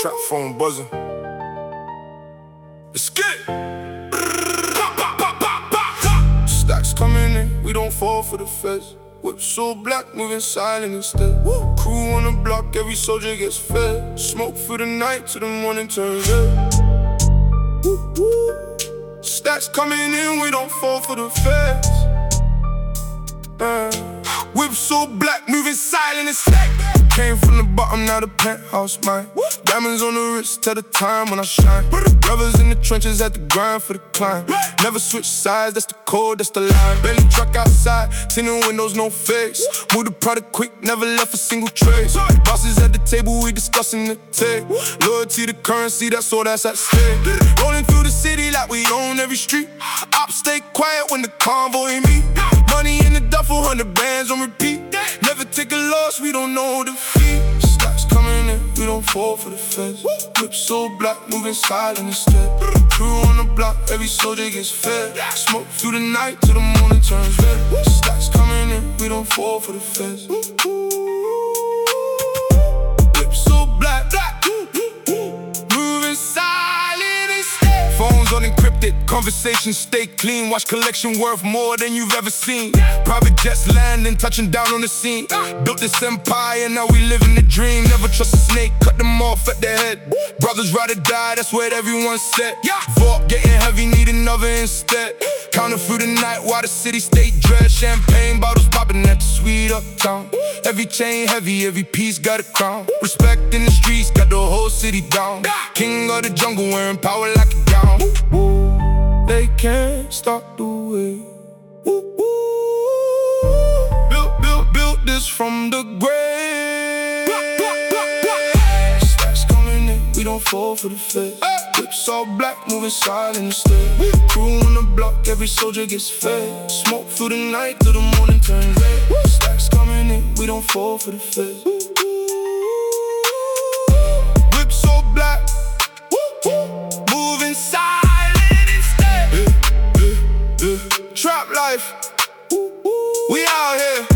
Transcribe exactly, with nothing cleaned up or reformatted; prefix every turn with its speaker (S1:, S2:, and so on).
S1: Trap phone buzzing. Let's get it. Stacks coming in, we don't fall for the feds. Whip so black, moving silent instead. Woo. Crew on the block, every soldier gets fed. Smoke through the night till the morning turns red. Woo, woo. Stacks coming in, we don't fall for the feds. uh. Whip so black, moving silent instead. Came from the bottom, now the penthouse mine. Diamonds on the wrist, tell the time when I shine. Brothers in the trenches at the grind for the climb. Never switch sides, that's the code, that's the line. Bentley truck outside, tinted windows, no face. Move the product quick, never left a single trace. Bosses at the table, we discussing the take. Loyalty to currency, that's all that's at stake. Rolling through the city like we own every street. Ops stay quiet when the convoy meet. Money in the duffel, hundred bands on repeat. Never take a loss, we don't know defeat. Stacks coming in, we don't fall for the feds. Whip so black, moving silent instead. Crew on the block, every soldier gets fed. Smoke through the night till the morning turns red. Stacks coming in, we don't fall for the feds. Whip so black, black, moving silent instead. Phones unencrypted, conversations stay clean. Watch collection worth more than you've ever seen. Private jets landing, touching down on the scene. Built this empire, now we living the dream. Never trust a snake, cut them off at their head. Brothers ride or die, that's what everyone said. Vault getting heavy, need another instead. Counting through the night while the city stay dread. Champagne bottles popping at the sweet uptown. Every chain heavy, every piece got a crown. Respect in the streets, got the whole city down. King of the jungle, wearing power like a gown. They can't stop the way. Built, built, built this from the grave. Stacks coming in, we don't fall for the feds. Whips all black, moving silent instead. Crew on the block, every soldier gets fed. Smoke through the night till the morning turns red. Stacks coming in, we don't fall for the feds. Whips all black, moving silent instead. Trap life, we out here.